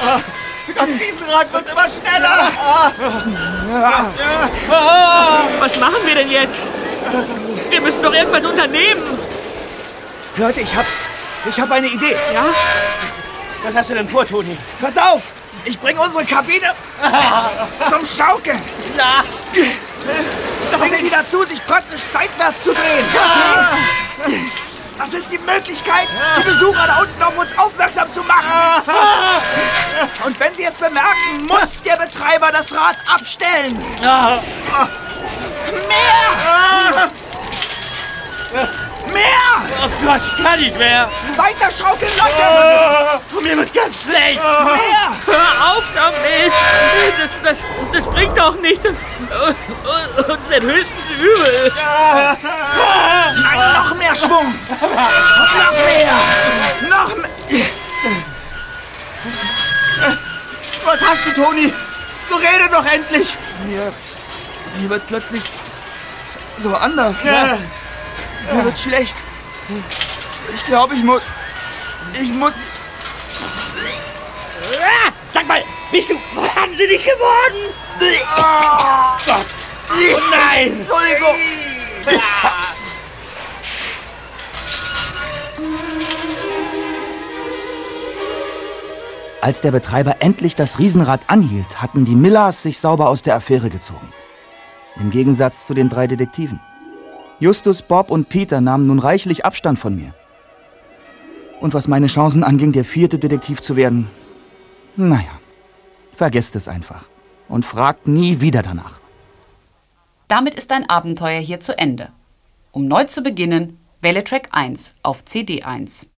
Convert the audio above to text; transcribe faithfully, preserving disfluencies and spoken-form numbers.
Das Riesenrad wird immer schneller. Was machen wir denn jetzt? Wir müssen doch irgendwas unternehmen. Leute, ich hab, ich hab eine Idee. Ja? Was hast du denn vor, Toni? Pass auf! Ich bringe unsere Kabine zum Schaukeln. Na, Bringen Sie dazu, sich praktisch seitwärts zu drehen. Das ist die Möglichkeit, die Besucher da unten auf uns aufmerksam zu machen. Und wenn Sie es bemerken, muss der Betreiber das Rad abstellen. Mehr! Mehr! Oh Gott, ich kann nicht mehr. Weiter schaukeln, Leute! Oh, mir wird ganz schlecht. Mehr! hör auf damit. Das, das, das bringt doch nichts. Uns wird höchstens übel. Nein, noch mehr Schwung! Noch mehr! Noch mehr! Was hast du, Toni? So rede doch endlich. Mir, mir wird plötzlich so anders. Ja. Mir wird schlecht. Ich glaube, ich muss... Ich muss... Sag mal, bist du wahnsinnig geworden? Oh Gott. Oh nein. Entschuldigung. Als der Betreiber endlich das Riesenrad anhielt, hatten die Millers sich sauber aus der Affäre gezogen. Im Gegensatz zu den drei Detektiven. Justus, Bob und Peter nahmen nun reichlich Abstand von mir. Und was meine Chancen anging, der vierte Detektiv zu werden, naja, vergesst es einfach und fragt nie wieder danach. Damit ist dein Abenteuer hier zu Ende. Um neu zu beginnen, wähle Track eins auf C D eins.